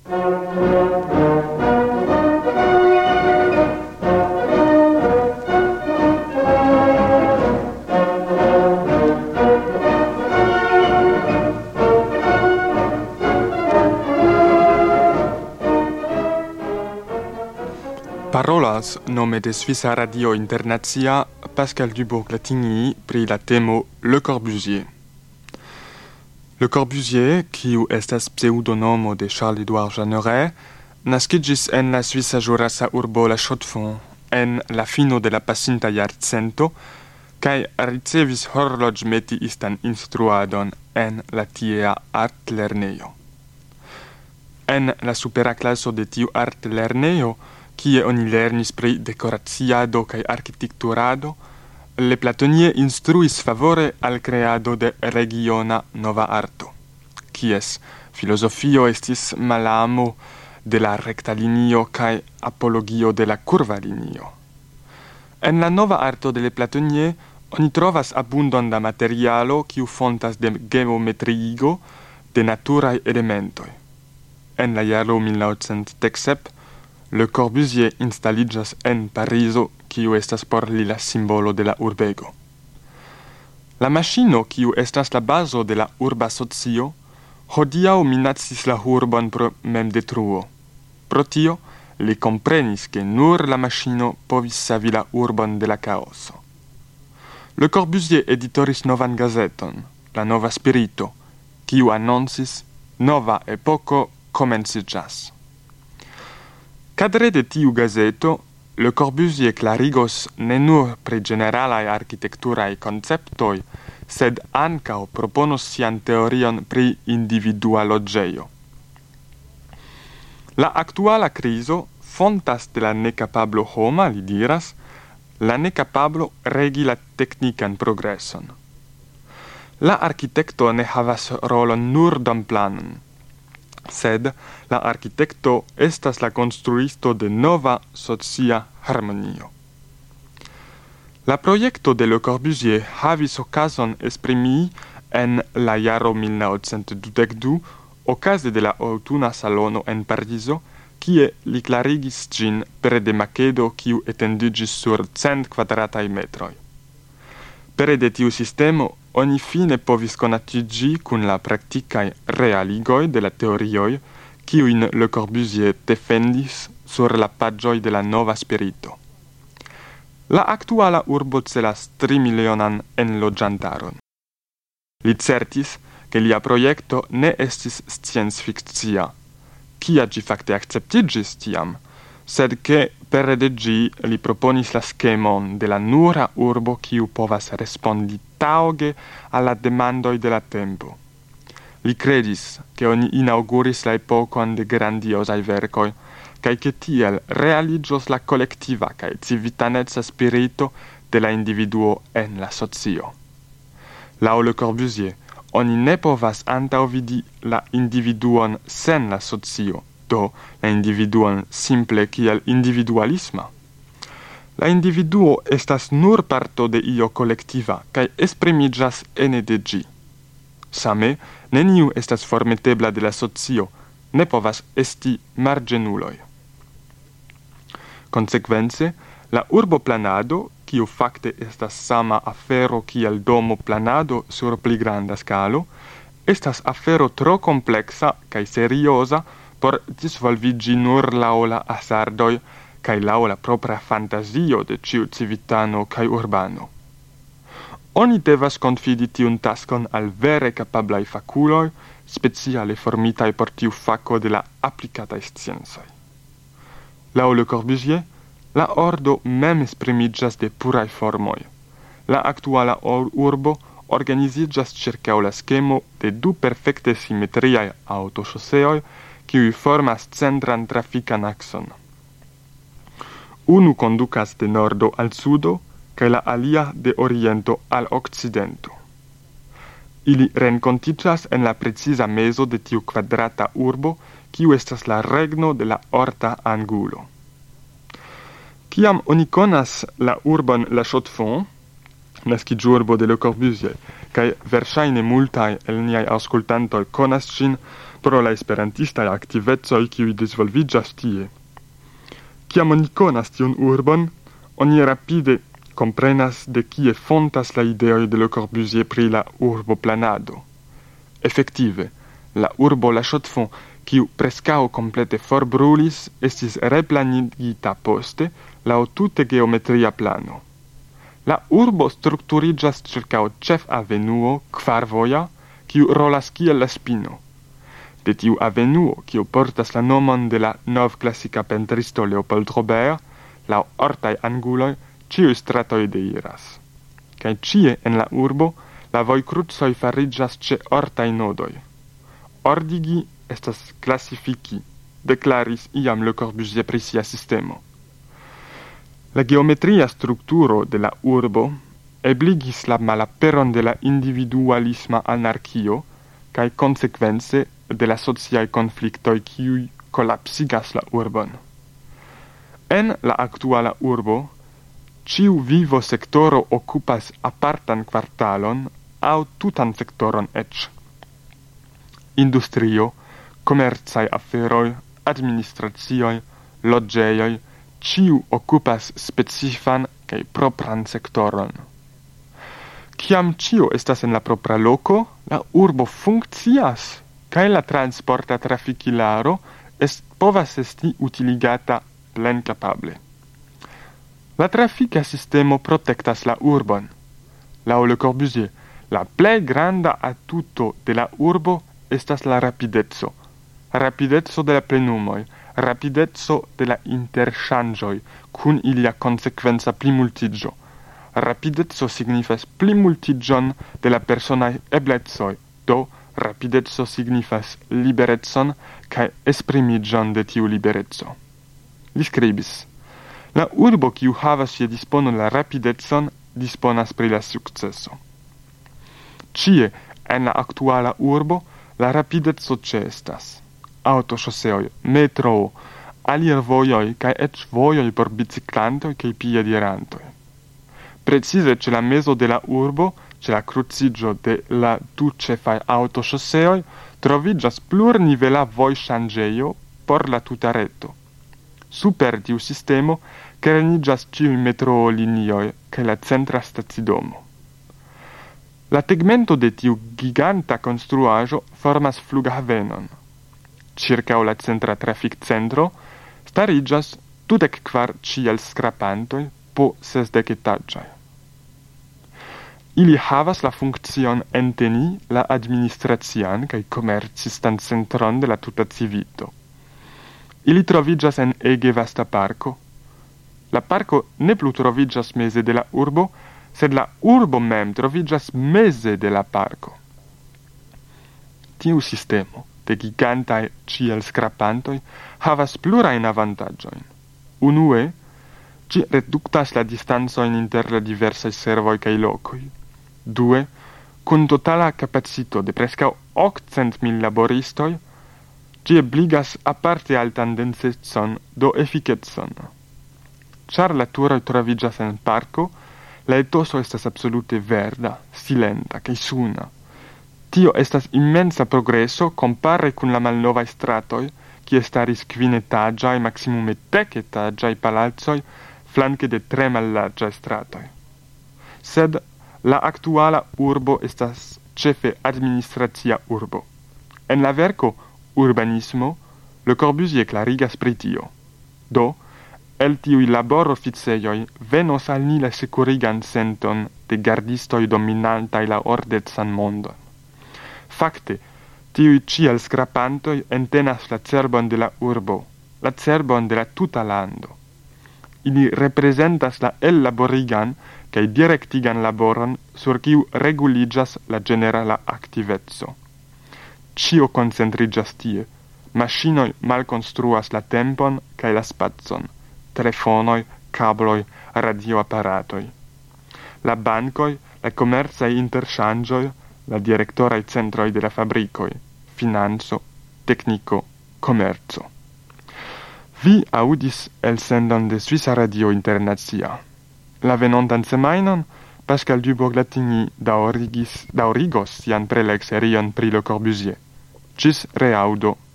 Parolas nome de Svisa Radio Internacia Pascal Dubourg-Latigny pri la temo Le Corbusier. Le Corbusier, kiu estas pseudonomo de Charles-Édouard Jeanneret, naskiĝis en la svisa ĵurasa urbo La Chaux-de-Fonds en la fino de la pasinta jarcento kaj ricevis horloĝmetiistan instruadon en la tiea artlernejo. En la supera klaso de tiu artlernejo, kie oni lernis pri dekoraciado kaj arkitekturado, le Platonier instruis favore al kreado de regiona nova arto, kies filozofio estis malamo de la rekta linio kaj apologio de la kurva linio. En la nova arto de le Platonier oni trovas abundon da materialo kiu fontas de geometriigo de naturaj elementoj. En la jaro 1917 Le Corbusier instaliĝas en Parizo, kiu estas por li la simbolo de la urbego. La maŝino, kiu estas la bazo de la urba socio, hodiaŭ minacis la urbon pro memdetruo. Pro tio, li komprenis ke nur la maŝino povis savi la urbon de la kaoso. Le Corbusier editoris novan gazeton, La Nova Spirito, kiu anoncis nova epoko komenciĝas. Cadre de tiu gazeto, Le Corbusier clarigos ne nur pri generalaj arkitekturaj konceptoj, sed ankaŭ proponos sian teorion pri individua loĝejo. La aktuala krizo fontas de la nekapablo homa, li diras, la nekapablo regi la teknikan progreson. La arkitekto ne havas rolon nur dum planon, sed la arkitekto estas la konstruisto de nova socia harmonio. La projekto de Le Corbusier havis okazon esprimi en la jaro 1922 okaze de la aŭtuna salono en Parizo, kie li klarigis ĝin pere de makedo kiu etendiĝis sur 100 kvadrataj metroj. Pere de tiu sistemo oni fine povis konatiĝi kun la praktikaj realigoj de la teorioj, kiujn Le Corbusier defendis sur la paĝoj de la Nova Spirito. La aktuala urbo celas 3 milionan enloĝantaron. Li certis, ke lia projekto ne estis sciencfikcia, kia ĝi fakte akceptiĝis tiam, sed ke pere de ĝi li proponis la skemon de la nura urbo kiu povas respondi taŭge al la demandoj de la tempo. Li kredis, ke oni inauguris la epokon de grandiozaj verkoj, kaj ke tiel realiĝos la kolektiva kaj civitaneca spirito de la individuo en la socio. Laŭ Le Corbusier, oni ne povas antaŭvidi la individuon sen la socio, do la individuon simple kiel individualisma. La individuo estas nur parto de io kolektiva kaj esprimiĝas ene de ĝi. Same, neniu estas formetebla de la socio, ne povas esti marĝenuloj. Konsekvence, la urboplanado, kiu fakte estas sama afero kiel domoplanado sur pli granda skalo, estas afero tro kompleksa kaj serioza por disvolviĝi nur laŭ la hazardoj kaj laŭ la propra fantazio de ĉiu civitano kaj urbano. Oni devas konfidi tiun taskon al vere kapablaj fakuloj, speciale formitaj por tiu fako de la aplikataj sciencoj. Laŭ Le Corbusier, la ordo mem esprimiĝas de puraj formoj. La aktuala urbo organiziĝas ĉirkaŭ la skemo de du perfekte simetriaj aŭtoŝoseoj, kiuj formas centran trafikan akson. Unu kondukas de nordo al sudo, kaj la alia de oriento al okcidento. Ili renkontiĝas en la preciza mezo de tiu kvadrata urbo, kiu estas la regno de la orta angulo. Kiam oni konas la urbon La Chaux-de-Fonds, naskiĝurbo de Le Corbusier, kaj verŝajne multaj el niaj aŭskultantoj konas ĝin, pro la esperantistaj aktivecoj kiuj disvolviĝas tie. Kiam oni konas tiun urbon, oni rapide comprenas de kie fontas la ideoj de Le Corbusier pri la urboplanado. Effektive, la urbo La Chaux-de-Fonds, kiu prescao complete forbrulis, estis replanigita poste laŭ tute geometria plano. La urbo strukturiĝas ĉirkaŭ ĉefavenuo kvarvoja, kiu rolas kiel la spino. De tiu avenuo, kiu portas la nomon de la novklasika pentristo Leopold Robert, laŭ ortaj anguloj, ĉiuj stratoj deiras. Kaj ĉie en la urbo, la vojkrucoj fariĝas ĉe ortaj nodoj. Ordigi estas klasifiki, deklaris iam Le Corbusier pri sia sistemo. La geometria strukturo de la urbo ebligis la malaperon de la individualisma anarkio kaj konsekvence de la sociaj konfliktoj kiuj kolapsigas la urbon. En la aktuala urbo, ĉiu vivo sektoro okupas apartan kvartalon aŭ tutan sektoron eĉ. Industrio, komercaj aferoj, administracioj, loĝejoj, ĉiu okupas specifan kaj propran sektoron. Kiam ĉio estas en la propra loko, la urbo funkcias, kaj la transporta trafikilaro povas esti utiligata plenkapable. La trafika sistemo protektas la urbon. Laŭ Le Corbusier, la plej granda atuto de la urbo estas la rapideco. Rapideco de la plenumoj, rapideco de la interŝanĝoj kun ilia konsekvenca plimultiĝo. Rapideco signifas plimultiĝon de la personaj eblecoj, do rapideco signifas liberecon kaj esprimiĝon de tiu libereco. Li skribis: la urbo kiu havas je dispono la rapidecon disponas pri la sukceso. Ĉie en la aktuala urbo la rapideco ĉeestas. Autoŝoseoj, metroo, alirvojoj kaj eĉ vojoj por biciklantoj kaj piedirantoj. Precize ĉe la mezo de la urbo, ĉe la kruciĝo de la du ĉefaj autoŝoseoj, troviĝas plurnivela vojŝanĝejo por la tuta reto. Super tiu sistemo kreniĝas ĉiuj metroo-linioj kaj la centra stacidomo. La tegmento de tiu giganta konstruaĵo formas flughavenon. Circa la centra trafikcentro stariĝas 24 ĉielskrapantoj po 60 etaĝoj. Ili havas la funkcion enteni la administracian kaj komercistan centron de la tuta civito. Ili troviĝas en ege vasta parko. La parko ne plu troviĝas meze de la urbo, sed la urbo mem troviĝas meze de la parko. Tiu sistemo de gigantaj ĉielskrapantoj havas plurajn avantaĝojn. Unue, ĝi reduktas la distancojn inter la diversaj servoj kaj lokoj. Due, kun totala kapacito de preskaŭ 800.000 laboristoj, ĝi ebligas aparte altan densecon do efikecon. Ĉar la turoj troviĝas en parko, la etoso estas absolute verda, silenta kaj suna. Tio estas immensa progreso compare kun la malnovaj stratoj, kie staris 5 etaĝaj, maksimume 10 etaĝaj palacoj, flanke de tre mallarĝaj stratoj. Sed la aktuala urbo estas ĉefe administracia urbo. En la verko Urbanismo, Le Corbusier klarigas pri tio. Do, el tiuj laboroficejoj venos al ni la sekurigan senton de gardistoj dominantaj la ordecan mondon. Fakte, tiuj ĉielskrapantoj entenas la cerbon de la urbo, la cerbon de la tuta lando. Ili reprezentas la ellaborigan kaj direktigan laboron sur kiu reguliĝas la ĝenerala aktiveco. Ĉio koncentriĝas tie. Maŝinoj malkonstruas la tempon kaj la spacon. Telefonoj, kabloj, radioaparatoj. La bankoj, la komercaj interŝanĝoj, la direktoraj centroj de la fabrikoj, financo, tekniko, komerco. Vi aŭdis elsendon de Svisa Radio Internacia. La venontan semajnon Pascal Dubourg-Latini daŭrigos sian prelegserion pri Le Corbusier. Ĝis reaŭdo.